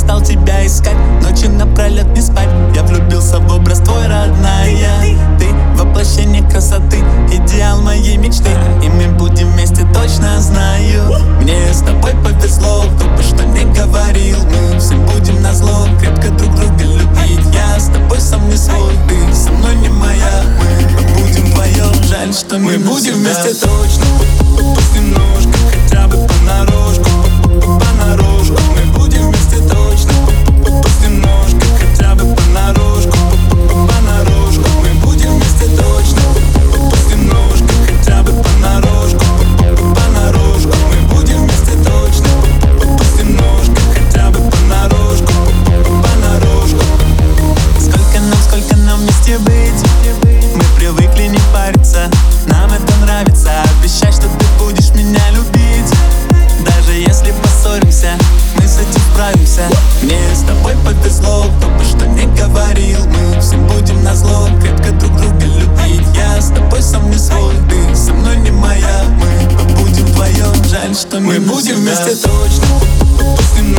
стал тебя искать, ночи напролет не спать. Я влюбился в образ твой, родная. Ты воплощение красоты, идеал моей мечты. И мы будем вместе, точно знаю. Мне с тобой повезло, кто бы что ни говорил. Мы всем будем назло, крепко друг друга любить. Я с тобой сам не свой, ты со мной не моя. Мы будем вдвоем, жаль, что мы будем вместе точно. Пусть немножко, хотя бы понарошку, понарошку. Мы будем вместе точно. Пусть немножко, хотя бы понарошку, понарошку. Мы будем вместе точно. Пусть немножко, хотя бы понарошку, понарошку. Мы будем вместе точно. Пусть немножко, хотя бы понарошку, понарошку. Сколько нам вместе быть? Мы привыкли не париться, нам это нравится. Обещай, что ты будешь меня любить. Даже если поссоримся, мы с этим справимся. Мне с тобой повезло, кто бы что ни говорил. Мы всем будем назло, крепко друг друга любить. Я с тобой сам не свой, ты со мной не моя. Мы будем вдвоем, жаль, что мы будем вместе точно. Пусть